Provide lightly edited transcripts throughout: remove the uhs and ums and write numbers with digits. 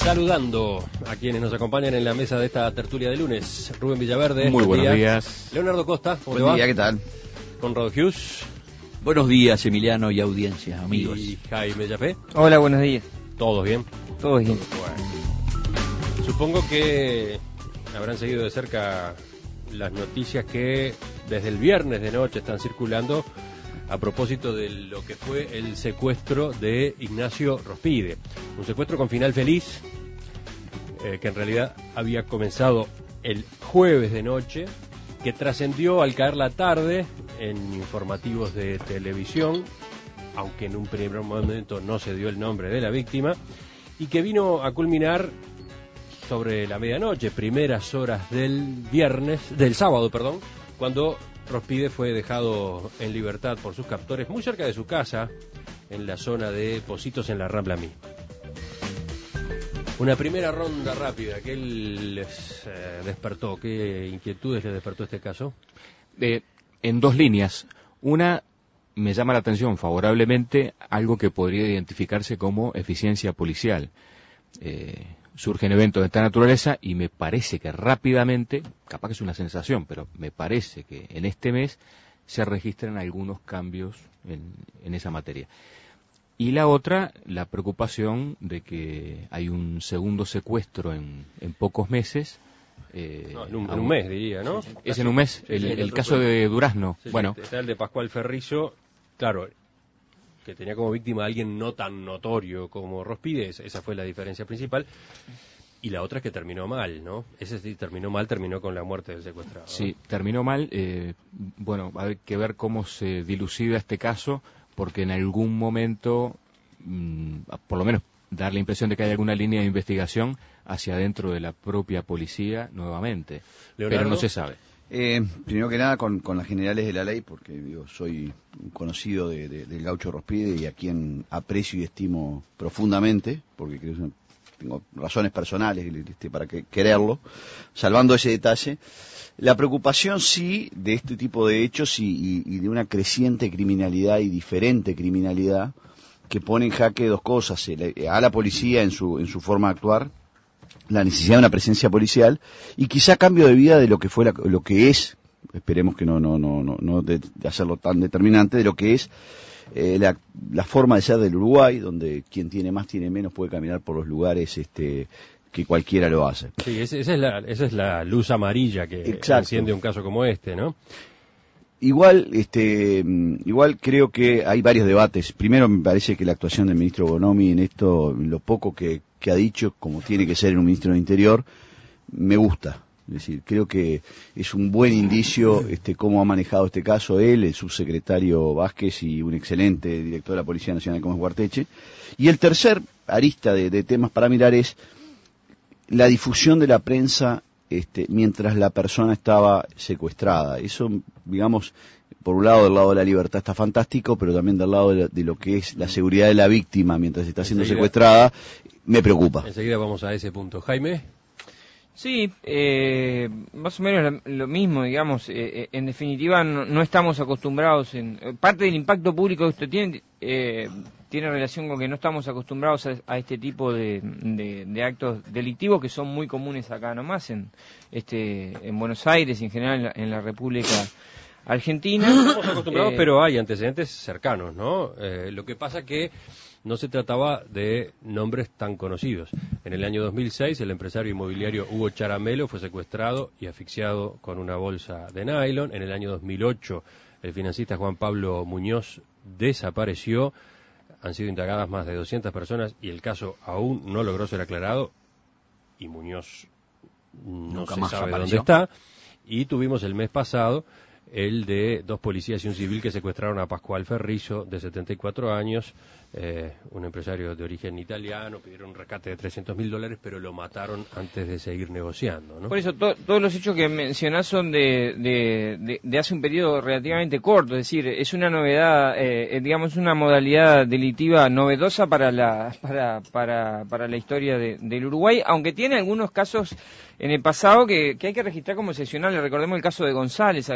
Saludando a quienes nos acompañan en la mesa de esta tertulia de lunes. Rubén Villaverde. Muy buenos días. Leonardo Costa. Buen día, ¿qué tal? Conrado Hughes. Buenos días, Emiliano y audiencia, amigos. Y Jaime Yapé. Hola, buenos días. ¿Todos bien? Todos bien. Bueno. Supongo que habrán seguido de cerca las noticias que desde el viernes de noche están circulando a propósito de lo que fue el secuestro de Ignacio Rospide. Un secuestro con final feliz, que en realidad había comenzado el jueves de noche, que trascendió al caer la tarde en informativos de televisión, aunque en un primer momento no se dio el nombre de la víctima, y que vino a culminar sobre la medianoche, primeras horas del sábado, cuando Rospide fue dejado en libertad por sus captores muy cerca de su casa, en la zona de Pocitos, en la Rambla Mí. Una primera ronda rápida, ¿qué les despertó? ¿Qué inquietudes les despertó este caso? En dos líneas. Una, me llama la atención favorablemente algo que podría identificarse como eficiencia policial. Surgen eventos de esta naturaleza y me parece que rápidamente, capaz que es una sensación, pero me parece que en este mes se registran algunos cambios en esa materia. Y la otra, la preocupación de que hay un segundo secuestro en pocos meses. En un mes, diría, ¿no? Es en un mes, el caso de Durazno. Sí, bueno, está el de Pascual Ferrizo, claro, que tenía como víctima a alguien no tan notorio como Rospide, esa fue la diferencia principal. Y la otra es que terminó mal, ¿no? Ese sí terminó mal, terminó con la muerte del secuestrado. Sí, terminó mal. Bueno, hay que ver cómo se dilucida este caso, porque en algún momento, por lo menos dar la impresión de que hay alguna línea de investigación hacia adentro de la propia policía nuevamente. Leonardo, pero no se sabe. Primero que nada con las generales de la ley, porque soy un conocido del gaucho Rospide y a quien aprecio y estimo profundamente, porque creo que tengo razones personales para quererlo, salvando ese detalle. La preocupación sí de este tipo de hechos y de una creciente criminalidad y diferente criminalidad que pone en jaque dos cosas: a la policía en su forma de actuar, la necesidad de una presencia policial y quizá cambio de vida de lo que fue lo que es, esperemos que no de hacerlo tan determinante, de lo que es la forma de ser del Uruguay, donde quien tiene más tiene menos puede caminar por los lugares que cualquiera lo hace. Sí, esa es la luz amarilla que enciende un caso como este, ¿no? Igual creo que hay varios debates. Primero, me parece que la actuación del ministro Bonomi en esto, lo poco que ha dicho, como tiene que ser en un ministro del Interior, me gusta. Es decir, creo que es un buen indicio cómo ha manejado este caso él, el subsecretario Vázquez y un excelente director de la Policía Nacional como es Guarteche. Y el tercer arista de temas para mirar es la difusión de la prensa mientras la persona estaba secuestrada. Eso, digamos, por un lado, del lado de la libertad está fantástico, pero también del lado de lo que es la seguridad de la víctima mientras está siendo secuestrada, me preocupa. Enseguida vamos a ese punto. Jaime. Sí, más o menos lo mismo, digamos. En definitiva, no estamos acostumbrados. Parte del impacto público que esto tiene relación con que no estamos acostumbrados a este tipo de actos delictivos que son muy comunes acá nomás, en Buenos Aires y en general en la República Argentina. Estamos acostumbrados, pero hay antecedentes cercanos, ¿no? Lo que pasa que no se trataba de nombres tan conocidos. En el año 2006, el empresario inmobiliario Hugo Charamelo fue secuestrado y asfixiado con una bolsa de nylon. En el año 2008, el financista Juan Pablo Muñoz desapareció. Han sido indagadas más de 200 personas y el caso aún no logró ser aclarado. Y Muñoz no se sabe dónde está. Y tuvimos el mes pasado el de dos policías y un civil que secuestraron a Pascual Ferrizo, de 74 años, un empresario de origen italiano. Pidieron un rescate de $300.000, pero lo mataron antes de seguir negociando, ¿no? Por eso, todos los hechos que mencionás son de hace un periodo relativamente corto, es decir, es una novedad, digamos, una modalidad delictiva novedosa para la historia del Uruguay, aunque tiene algunos casos en el pasado que hay que registrar como excepcionales. Recordemos el caso de González, aquel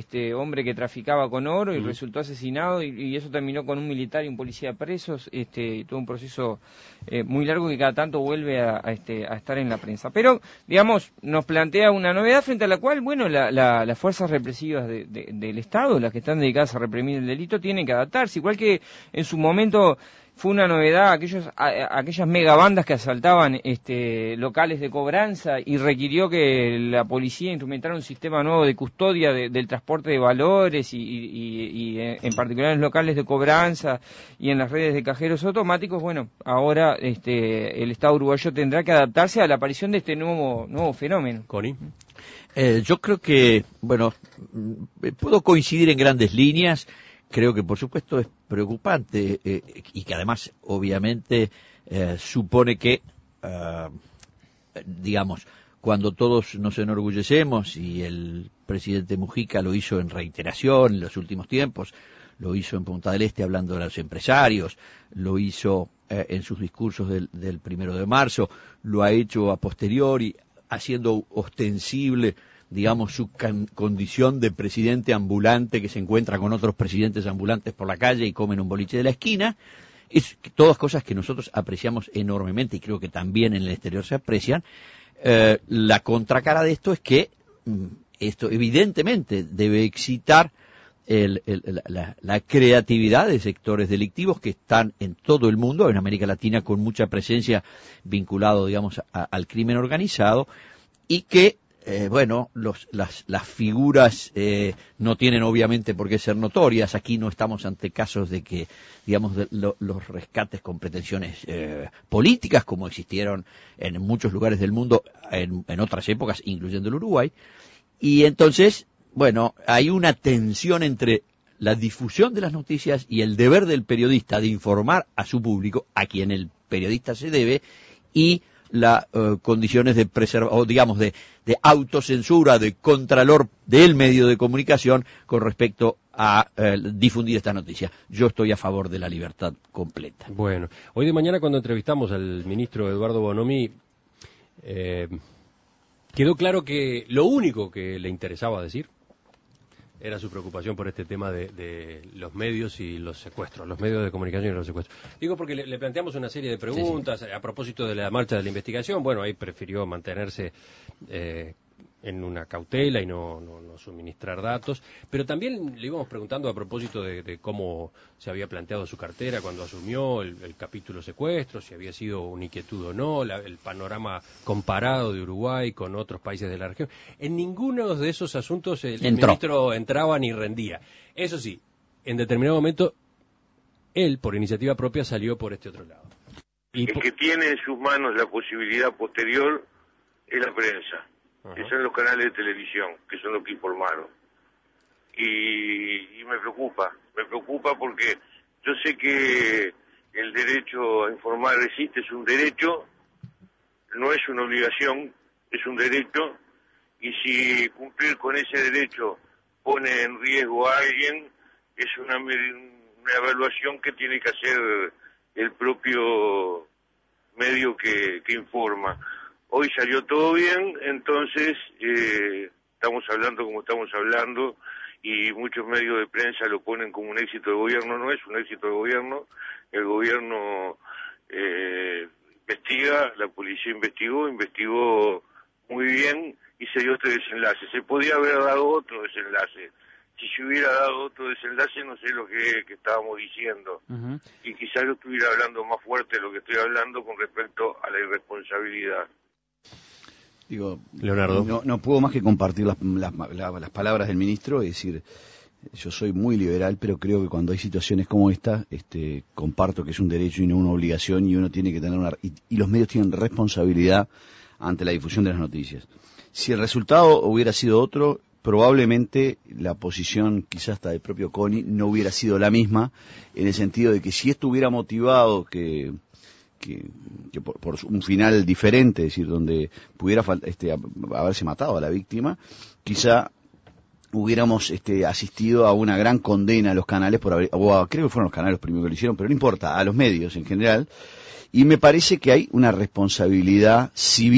hombre que traficaba con oro y resultó asesinado y eso terminó con un militar y un policía presos, todo un proceso muy largo que cada tanto vuelve a estar en la prensa. Pero, digamos, nos plantea una novedad frente a la cual, bueno, las fuerzas represivas del Estado, las que están dedicadas a reprimir el delito, tienen que adaptarse, igual que en su momento fue una novedad aquellas megabandas que asaltaban locales de cobranza y requirió que la policía instrumentara un sistema nuevo de custodia del transporte de valores y en particular en los locales de cobranza y en las redes de cajeros automáticos. Bueno, ahora el Estado uruguayo tendrá que adaptarse a la aparición de este nuevo fenómeno. Connie. Yo creo que, bueno, puedo coincidir en grandes líneas. Creo que, por supuesto, es preocupante y que además, obviamente, supone que, digamos, cuando todos nos enorgullecemos, y el presidente Mujica lo hizo en reiteración en los últimos tiempos, lo hizo en Punta del Este hablando de los empresarios, lo hizo en sus discursos del 1 de marzo, lo ha hecho a posteriori, haciendo ostensible, digamos, su condición de presidente ambulante que se encuentra con otros presidentes ambulantes por la calle y comen un boliche de la esquina. Es todas cosas que nosotros apreciamos enormemente y creo que también en el exterior se aprecian. La contracara de esto es que esto evidentemente debe excitar la creatividad de sectores delictivos que están en todo el mundo, en América Latina con mucha presencia vinculado, digamos, al crimen organizado, y que bueno, las figuras no tienen obviamente por qué ser notorias. Aquí no estamos ante casos de que, digamos, los rescates con pretensiones políticas, como existieron en muchos lugares del mundo en otras épocas, incluyendo el Uruguay. Y entonces, bueno, hay una tensión entre la difusión de las noticias y el deber del periodista de informar a su público, a quien el periodista se debe, y las condiciones de o digamos de autocensura, de contralor del medio de comunicación con respecto a difundir esta noticia. Yo estoy a favor de la libertad completa. Bueno, hoy de mañana cuando entrevistamos al ministro Eduardo Bonomi, quedó claro que lo único que le interesaba decir era su preocupación por este tema de los medios y los secuestros, los medios de comunicación y los secuestros. Digo porque le planteamos una serie de preguntas a propósito de la marcha de la investigación. Bueno, ahí prefirió mantenerse en una cautela y no suministrar datos, pero también le íbamos preguntando a propósito de cómo se había planteado su cartera cuando asumió el capítulo secuestro, si había sido una inquietud o no, el panorama comparado de Uruguay con otros países de la región. En ninguno de esos asuntos el ministro entraba ni rendía. Eso sí, en determinado momento, él, por iniciativa propia, salió por este otro lado. El que tiene en sus manos la posibilidad posterior es la prensa. Que son los canales de televisión, que son los que informaron. Y me preocupa porque yo sé que el derecho a informar existe, es un derecho, no es una obligación, es un derecho, y si cumplir con ese derecho pone en riesgo a alguien, es una evaluación que tiene que hacer el propio medio que informa. Hoy salió todo bien, entonces estamos hablando como estamos hablando y muchos medios de prensa lo ponen como un éxito de gobierno. No es un éxito de gobierno, el gobierno investiga, la policía investigó muy bien y se dio este desenlace. Se podía haber dado otro desenlace. Si se hubiera dado otro desenlace, no sé lo que estábamos diciendo. Y quizás yo estuviera hablando más fuerte de lo que estoy hablando con respecto a la irresponsabilidad. Digo, Leonardo. No puedo más que compartir las palabras del ministro, es decir, yo soy muy liberal, pero creo que cuando hay situaciones como esta, comparto que es un derecho y no una obligación, y uno tiene que tener y los medios tienen responsabilidad ante la difusión de las noticias. Si el resultado hubiera sido otro, probablemente la posición quizás hasta del propio CONI no hubiera sido la misma, en el sentido de que si esto hubiera motivado que por un final diferente, es decir, donde pudiera haberse matado a la víctima, quizá hubiéramos asistido a una gran condena a los canales creo que fueron los canales los primeros que lo hicieron, pero no importa, a los medios en general, y me parece que hay una responsabilidad civil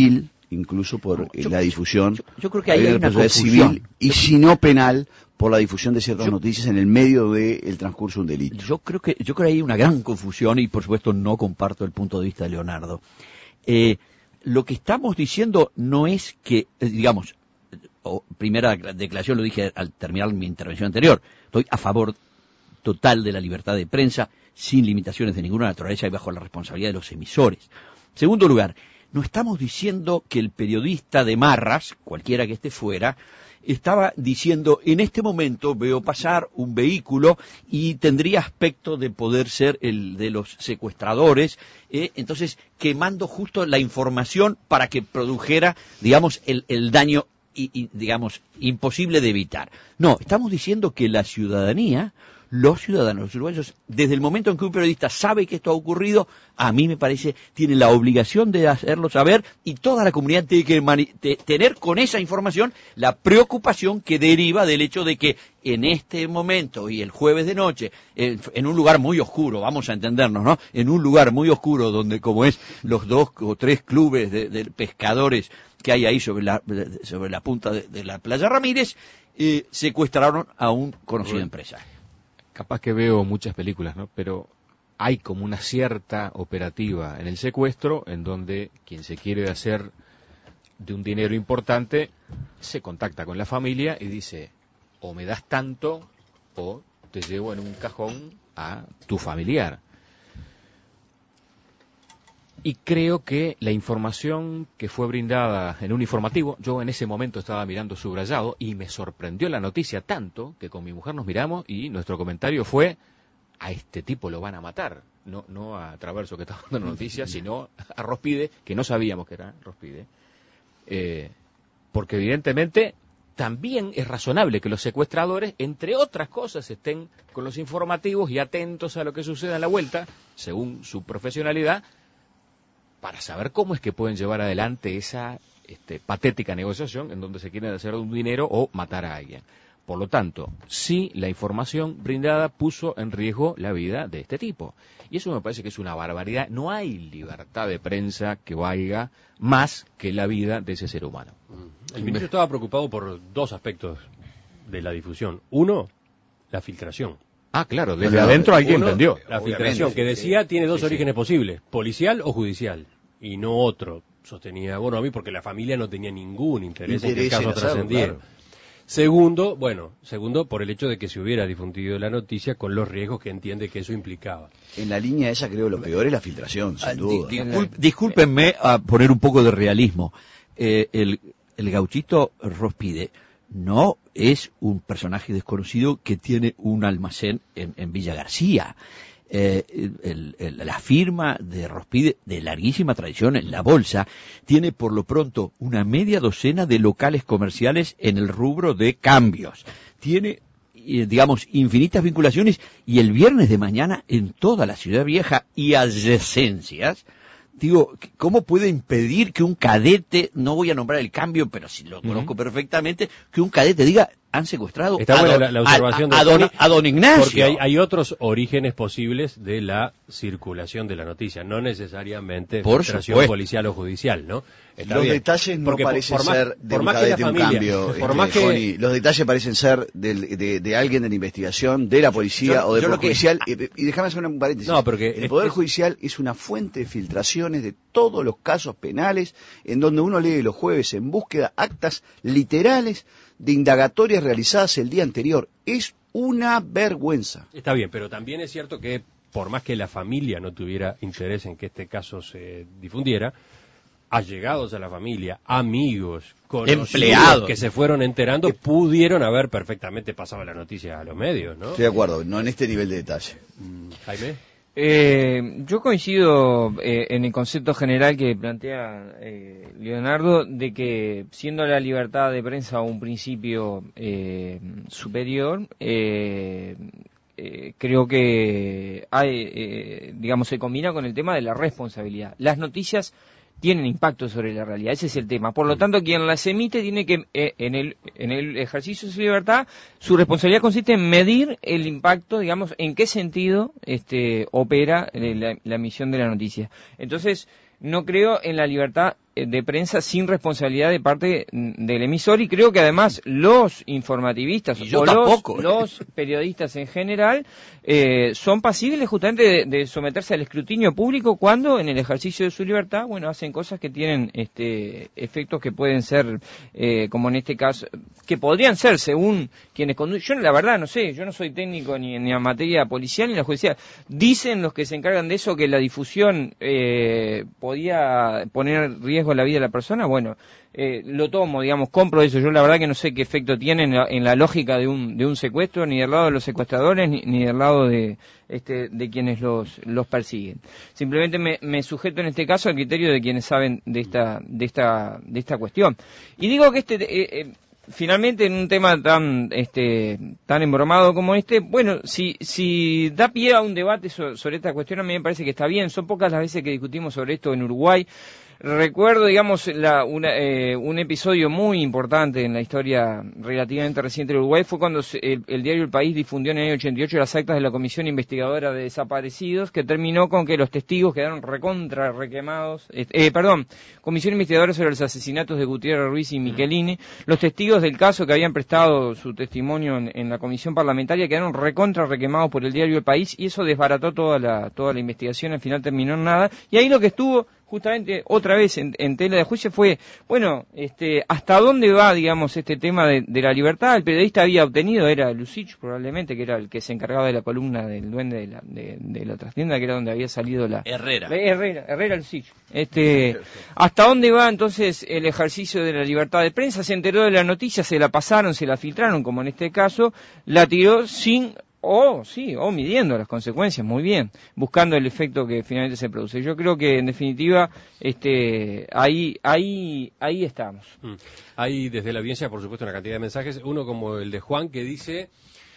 incluso por la difusión. Yo creo que ahí hay una responsabilidad confusión. civil y si no penal por la difusión de ciertas noticias en el medio del transcurso de un delito. Yo creo que hay una gran confusión y por supuesto no comparto el punto de vista de Leonardo. Lo que estamos diciendo no es que, digamos, primera declaración lo dije al terminar mi intervención anterior, estoy a favor total de la libertad de prensa, sin limitaciones de ninguna naturaleza y bajo la responsabilidad de los emisores. Segundo lugar, no estamos diciendo que el periodista de Marras, cualquiera que esté fuera, estaba diciendo, en este momento veo pasar un vehículo y tendría aspecto de poder ser el de los secuestradores, entonces quemando justo la información para que produjera, digamos, el daño, digamos, imposible de evitar. No, estamos diciendo que la ciudadanía, los ciudadanos, los uruguayos, desde el momento en que un periodista sabe que esto ha ocurrido, a mí me parece, tiene la obligación de hacerlo saber y toda la comunidad tiene que tener con esa información la preocupación que deriva del hecho de que en este momento y el jueves de noche, en un lugar muy oscuro, vamos a entendernos, ¿no? En un lugar muy oscuro donde como es los 2 o 3 clubes de pescadores que hay ahí sobre la punta de la playa Ramírez, secuestraron a un conocido empresario. Capaz que veo muchas películas, ¿no? Pero hay como una cierta operativa en el secuestro en donde quien se quiere hacer de un dinero importante se contacta con la familia y dice, o me das tanto o te llevo en un cajón a tu familiar. Y creo que la información que fue brindada en un informativo, yo en ese momento estaba mirando subrayado y me sorprendió la noticia tanto que con mi mujer nos miramos y nuestro comentario fue, a este tipo lo van a matar. No a Traverso que estaba dando la noticia, sino a Rospide, que no sabíamos que era Rospide. Porque evidentemente también es razonable que los secuestradores, entre otras cosas, estén con los informativos y atentos a lo que suceda en la vuelta, según su profesionalidad, para saber cómo es que pueden llevar adelante esa patética negociación en donde se quieren hacer un dinero o matar a alguien. Por lo tanto, sí, la información brindada puso en riesgo la vida de este tipo. Y eso me parece que es una barbaridad. No hay libertad de prensa que valga más que la vida de ese ser humano. El ministro estaba preocupado por 2 aspectos de la difusión. Uno, la filtración. Ah, claro, desde adentro alguien entendió. La filtración, que decía, tiene 2 orígenes posibles, policial o judicial, y no otro. Sostenía, a mí porque la familia no tenía ningún interés en que el caso trascendiera. Claro. Segundo, por el hecho de que se hubiera difundido la noticia con los riesgos que entiende que eso implicaba. En la línea esa creo lo peor es la filtración, sin duda. Discúlpenme a poner un poco de realismo. El gauchito Rospide no es un personaje desconocido que tiene un almacén en Villa García. La firma de Rospide, de larguísima tradición en la bolsa, tiene por lo pronto una media docena de locales comerciales en el rubro de cambios. Tiene, digamos, infinitas vinculaciones y el viernes de mañana en toda la Ciudad Vieja y adyacencias. Digo, ¿cómo puede impedir que un cadete, no voy a nombrar el cambio, pero si lo conozco perfectamente, que un cadete diga, han secuestrado la observación a don Ignacio? Porque hay otros orígenes posibles de la circulación de la noticia, no necesariamente filtración policial o judicial, ¿no? Los detalles no parecen ser de un cadete, un cambio, los detalles parecen ser de alguien de la investigación, de la policía o del Poder Judicial. Y déjame hacer un paréntesis. No, porque el Poder Judicial es una fuente de filtraciones de todos los casos penales, en donde uno lee los jueves en búsqueda actas literales de indagatorias realizadas el día anterior. Es una vergüenza. Está bien, pero también es cierto que por más que la familia no tuviera interés en que este caso se difundiera, allegados a la familia, amigos, conocidos, empleados que se fueron enterando, pudieron haber perfectamente pasado la noticia a los medios, ¿no? Estoy de acuerdo, no en este nivel de detalle. Jaime. Yo coincido en el concepto general que plantea Leonardo, de que siendo la libertad de prensa un principio superior, creo que hay, se combina con el tema de la responsabilidad. Las noticias tienen impacto sobre la realidad, ese es el tema. Por lo tanto, quien las emite tiene que, en el ejercicio de su libertad, su responsabilidad consiste en medir el impacto, en qué sentido opera la emisión de la noticia. Entonces, no creo en la libertad de prensa sin responsabilidad de parte del emisor, y creo que además los informativistas o los periodistas en general son pasibles justamente de someterse al escrutinio público cuando en el ejercicio de su libertad, bueno, hacen cosas que tienen efectos que pueden ser, como en este caso, que podrían ser según quienes conducen. Yo la verdad no sé, yo no soy técnico ni en materia policial ni en la judicial. Dicen los que se encargan de eso que la difusión podía poner en riesgo la vida de la persona. Bueno, lo tomo, digamos, compro eso. Yo la verdad que no sé qué efecto tiene en la lógica de un secuestro, ni del lado de los secuestradores, ni del lado de quienes los persiguen. Simplemente me sujeto en este caso al criterio de quienes saben de esta cuestión. Y digo que finalmente en un tema tan embromado como bueno, si da pie a un debate sobre esta cuestión, a mí me parece que está bien. Son pocas las veces que discutimos sobre esto en Uruguay. Recuerdo, digamos, un episodio muy importante en la historia relativamente reciente de Uruguay fue cuando el diario El País difundió en el año 88 las actas de la Comisión Investigadora de Desaparecidos, que terminó con que los testigos quedaron requemados. Comisión Investigadora sobre los asesinatos de Gutiérrez Ruiz y Michelini. Los testigos del caso que habían prestado su testimonio en la comisión parlamentaria quedaron requemados por el diario El País, y eso desbarató toda la investigación. Al final terminó en nada, y ahí lo que estuvo justamente otra vez en tela de juicio fue, bueno, hasta dónde va, digamos, este tema de la libertad. El periodista había obtenido, era Lucich probablemente, que era el que se encargaba de la columna del duende de la trastienda, que era donde había salido Herrera Lucich. Hasta dónde va entonces el ejercicio de la libertad de prensa. Se enteró de la noticia, se la pasaron, se la filtraron, como en este caso, la tiró sin midiendo las consecuencias, muy bien, buscando el efecto que finalmente se produce. Yo creo que en definitiva ahí estamos. Hay desde la audiencia, por supuesto, una cantidad de mensajes, uno como el de Juan, que dice: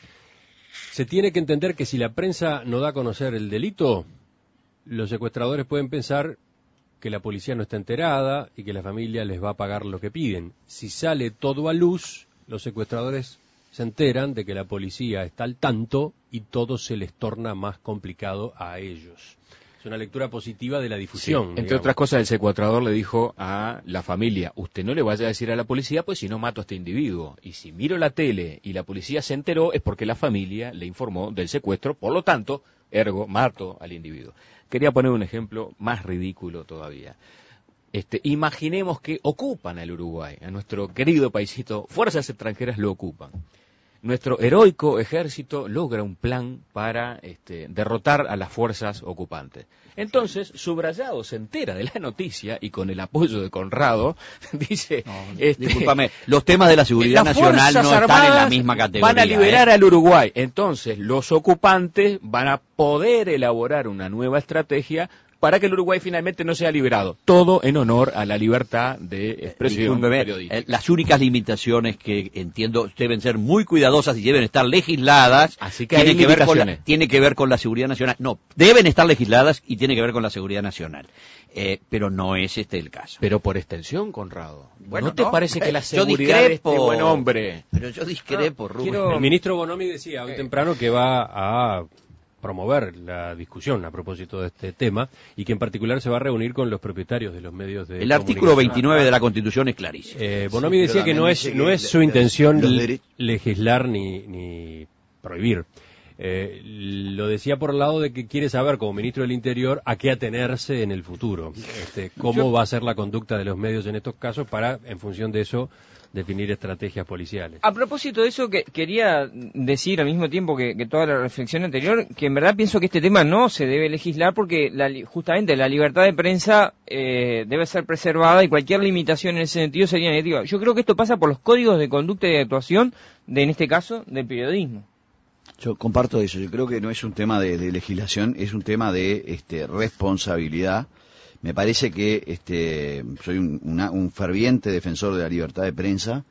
se tiene que entender que si la prensa no da a conocer el delito, los secuestradores pueden pensar que la policía no está enterada y que la familia les va a pagar lo que piden. Si sale todo a luz, los secuestradores se enteran de que la policía está al tanto y todo se les torna más complicado a ellos. Es una lectura positiva de la difusión. Sí, entre otras cosas, el secuestrador le dijo a la familia: usted no le vaya a decir a la policía, pues si no mato a este individuo. Y si miro la tele y la policía se enteró, es porque la familia le informó del secuestro, por lo tanto, ergo, mato al individuo. Quería poner un ejemplo más ridículo todavía. Imaginemos que ocupan al Uruguay, a nuestro querido paisito, fuerzas extranjeras lo ocupan. Nuestro heroico ejército logra un plan para derrotar a las fuerzas ocupantes. Entonces, Subrayado se entera de la noticia y con el apoyo de Conrado dice... discúlpame, los temas de la seguridad nacional no están en la misma categoría. Van a liberar al Uruguay. Entonces, los ocupantes van a poder elaborar una nueva estrategia para que el Uruguay finalmente no sea liberado. Todo en honor a la libertad de expresión periodística. Las únicas limitaciones que entiendo deben ser muy cuidadosas y deben estar legisladas. Así que tiene que ver con la seguridad nacional. No, deben estar legisladas y tiene que ver con la seguridad nacional. Pero no es el caso. Pero por extensión, Conrado. Bueno, ¿No te parece que la seguridad de este buen hombre? Pero yo discrepo, Rubén. El ministro Bonomi decía hoy temprano que va a promover la discusión a propósito de este tema y que en particular se va a reunir con los propietarios de los medios de El artículo 29 de la Constitución es clarísimo. Bonomi decía que no es su intención legislar ni prohibir. Lo decía por el lado de que quiere saber, como ministro del Interior, a qué atenerse en el futuro. Cómo va a ser la conducta de los medios en estos casos para, en función de eso, definir estrategias policiales. A propósito de eso, que quería decir al mismo tiempo que toda la reflexión anterior, que en verdad pienso que este tema no se debe legislar porque justamente la libertad de prensa debe ser preservada y cualquier limitación en ese sentido sería negativa. Yo creo que esto pasa por los códigos de conducta y de actuación en este caso, del periodismo. Yo comparto eso. Yo creo que no es un tema de legislación, es un tema de responsabilidad. Me parece que soy un ferviente defensor de la libertad de prensa.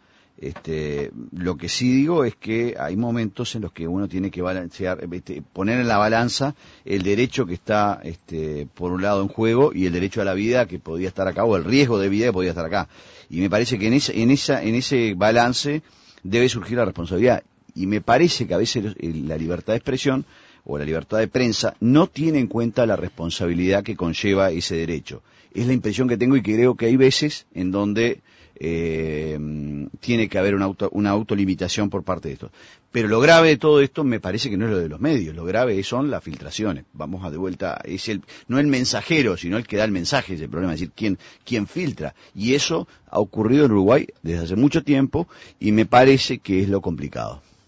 Lo que sí digo es que hay momentos en los que uno tiene que balancear, poner en la balanza el derecho que está por un lado en juego y el derecho a la vida que podía estar acá, o el riesgo de vida que podía estar acá. Y me parece que en ese balance debe surgir la responsabilidad. Y me parece que a veces la libertad de expresión o la libertad de prensa no tiene en cuenta la responsabilidad que conlleva ese derecho. Es la impresión que tengo y que creo que hay veces en donde tiene que haber una autolimitación por parte de esto. Pero lo grave de todo esto me parece que no es lo de los medios, lo grave son las filtraciones. Vamos a de vuelta, no el mensajero, sino el que da el mensaje, es el problema, es decir, quién filtra. Y eso ha ocurrido en Uruguay desde hace mucho tiempo y me parece que es lo complicado.